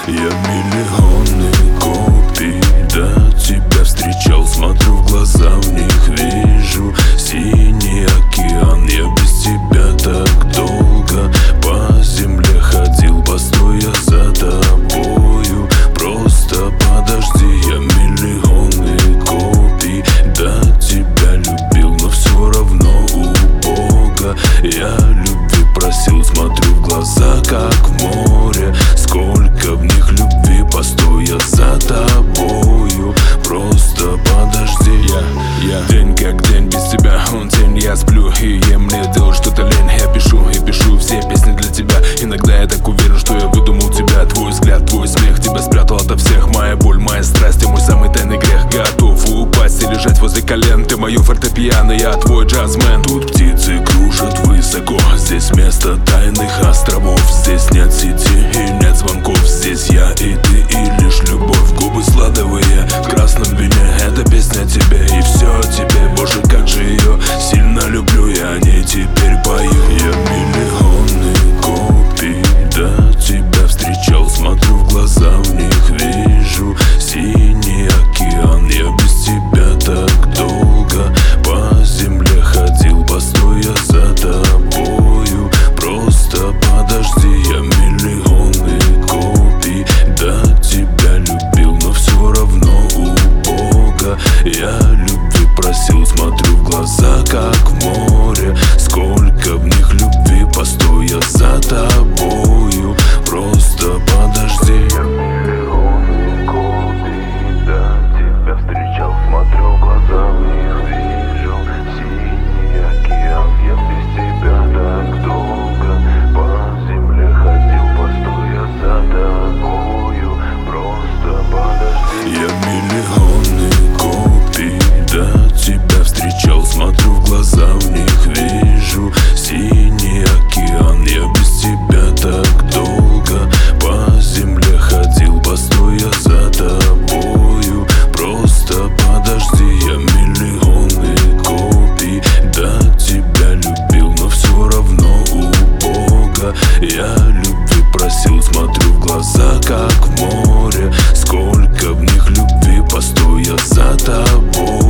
Я миллионы копий до тебя встречал. Смотрю в глаза, в них вижу синий океан. Я без тебя так долго по земле ходил. Постой, я за тобою, просто подожди. Я миллионы копий до тебя любил, но все равно у Бога я любви просил. Смотрю в глаза, как в море, сколько в них любви. Постой, я за тобою, просто подожди. Я день как день без тебя, он день, я сплю и ем, мне делать что-то лень. Я пишу и пишу все песни для тебя. Иногда я так уверен, что я выдумал тебя. Твой взгляд, твой смех, тебя спрятал ото всех. Моя боль, моя страсть и мой самый тайный грех. Готов упасть и лежать возле колен. Ты мое фортепиано, я твой джазмен. Тут птицы кружат высоко, здесь место тайных островов. Здесь нет сети и нет звонков, здесь я и ты и лишь любовь. Губы сладовые в красном вине, эта песня тебе и все тебе. Боже, как же ее сильно люблю, я о ней теперь пою. Я миллионы копий до тебя встречал. Смотрю в глаза, в них вижу синий океан. Я без тебя так долго по земле ходил. Постой, я за тобою, просто подожди. Я миллионы копий до тебя любил, но все равно у Бога я любви просил. Смотрю в глаза, как в море, сколько в них любви. Постой, я за тобою, просто подожди. Я миллионы копий до тебя встречал. Смотрю в глаза, в них вижу синий океан. Я без тебя так долго по земле ходил. Постой, я за тобою, просто подожди. Я миллионы копий до тебя встречал. Смотрю в глаза, в них вижу синий океан. Я без тебя так долго по земле ходил. Постой, я за тобою, просто подожди. Я миллионы копий до тебя любил, но все равно у Бога я любви просил. Смотрю в глаза, как в море, сколько в них любви. Постой, я за тобой.